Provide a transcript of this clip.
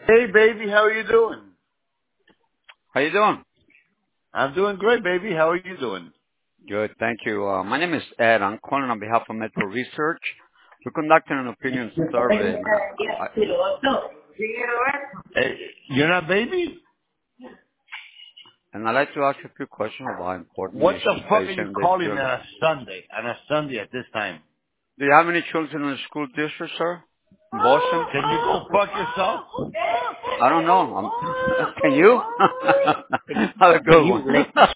Hey, baby, how are you doing? How you doing? I'm doing great, baby. How are you doing? Good, thank you. My name is Ed. I'm calling on behalf of Metro Research. We're conducting an opinion survey, Hey, you're not baby? and I'd like to ask you a few questions about important What the issues fuck are you facing the calling on children. a Sunday? On a Sunday at this time? Do you have any children in the school district, sir? In Boston? Can you go fuck yourself? I don't know. Can you? Have a good You one. late.